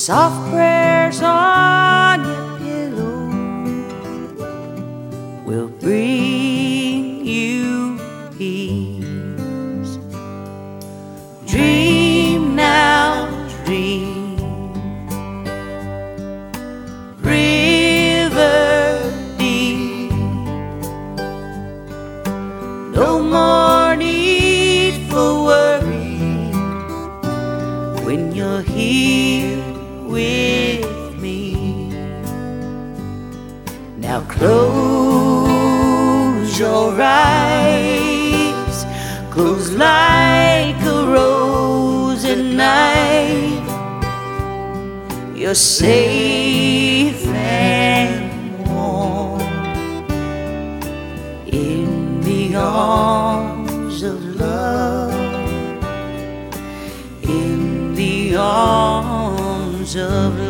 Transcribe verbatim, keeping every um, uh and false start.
soft prayers on your pillow will bring you peace. Dream now, dream, river deep. No more need for worry when you're here with me. Now close your eyes, close like a rose at night. You're safe and warm in the arms of love, in the arms of love.